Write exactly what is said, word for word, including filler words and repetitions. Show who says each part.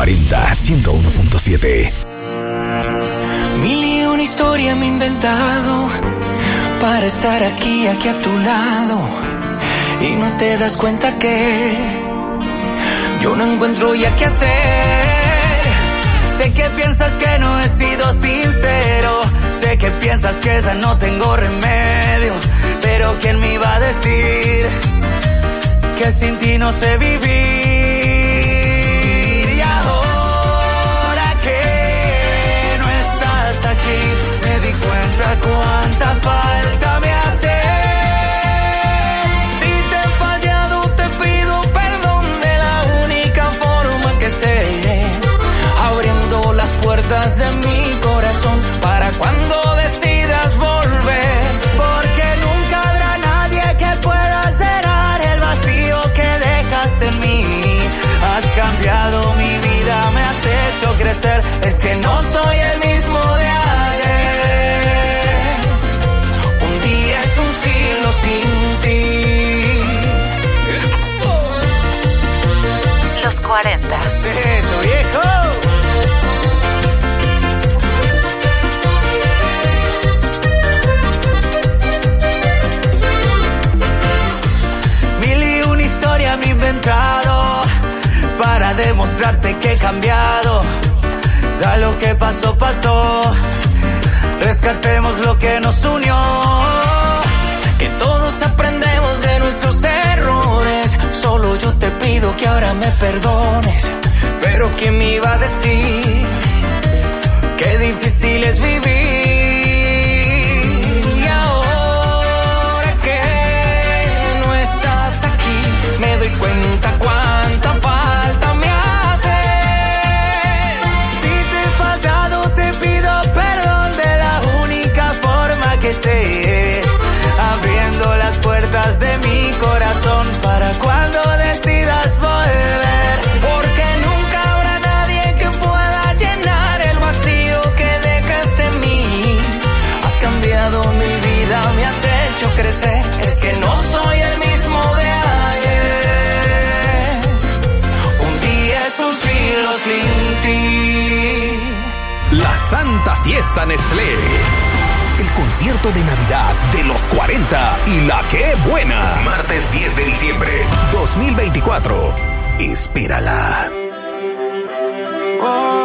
Speaker 1: cuarenta, ciento uno punto siete.
Speaker 2: Mil y una historia me he inventado para estar aquí, aquí a tu lado. Y no te das cuenta que yo no encuentro ya qué hacer. Sé que piensas que no he sido sincero. Sé que piensas que ya no tengo remedio. Pero ¿quién me iba a decir que sin ti no sé vivir? Y ahora que no estás aquí, me di cuenta cuánta falta me hace. Si te he fallado, te pido perdón de la única forma que sé, abriendo las puertas de mi corazón para cuando decidas volver, porque nunca habrá nadie que pueda llenar el vacío que dejaste en mí. Has cambiado mi vida, me has hecho crecer, es que no soy el mismo de ayer. Un día es un siglo sin ti.
Speaker 3: Los cuarenta.
Speaker 2: Eso, viejo. Me he inventado para demostrarte que he cambiado. Ya lo que pasó, pasó. Rescatemos lo que nos unió. Que todos aprendemos de nuestros errores. Solo yo te pido que ahora me perdones. Pero ¿quién me iba a decir qué difícil es vivir? Me doy cuenta cuánta falta me hace. Si te he fallado, te pido perdón de la única forma que sé, abriendo las puertas de mi corazón para cuando decidas volver, porque nunca habrá nadie que pueda llenar el vacío que dejaste en mí. Has cambiado mi vida, me has hecho crecer, es que no soy el mismo de ayer. Sin ti.
Speaker 1: La Santa Fiesta Nestlé. El concierto de Navidad de los cuarenta y la que buena. Martes diez de diciembre dos mil veinticuatro. Espérala.
Speaker 2: Oh.